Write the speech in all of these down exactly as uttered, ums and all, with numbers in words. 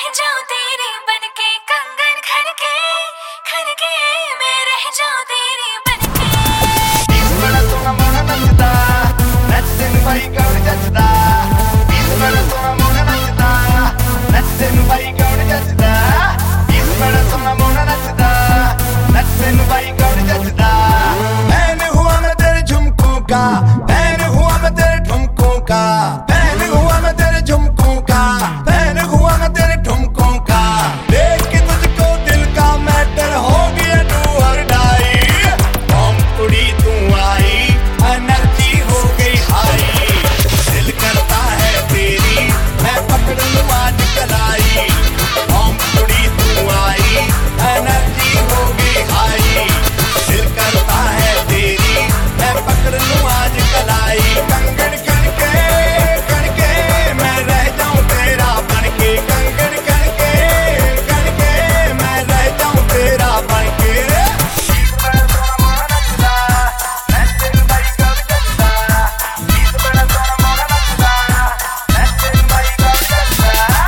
जाऊं तेरी बनके कंगन खनके खनके मैं रह जाऊं तेरी बनके। बीस बड़ा सोना मोना नचदा नच्चे नु भाई कौन जचदा। बीस बड़ा सोना मोना नचदा नच्चे नु भाई कौन जचदा। बीस बड़ा सोना मोना नचदा नच्चे नु भाई कौन जचदा। फैन हुआ मैं तेरे झुमकों का, फैन हुआ मैं तेरे ठुमकों का, फैन हुआ मैं तेरे झुमकों का, फैन हुआ मैं तेरे ठुमकों का। देख के तुझको दिल का मैटर हो गया तू और डाई। बॉम कुड़ी तू आई एनर्जी हो गई हाई। दिल करता है तेरी मैं पकड़ लूं आज कलाई। बॉम कुड़ी तू आई एनर्जी हो गई हाई। दिल करता है तेरी मैं पकड़ लूं आज कलाई। कंगन खनके खनके मैं रह जाऊं तेरा बनके। कंगन खनके खनके मैं रह जाऊं तेरा बनके। बीस बड़ा सोना मोना नचदा नच्चे नु भाई कौन जचदा। बीस बड़ा सोना मोना नचदा नच्चे नु भाई कौन जचदा।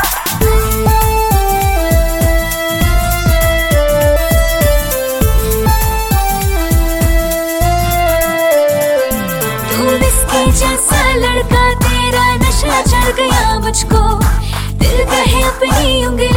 तू बिस्की जैसा लड़का तेरा नशा चढ़ गया मुझको। दिल कहे अपनी उंगली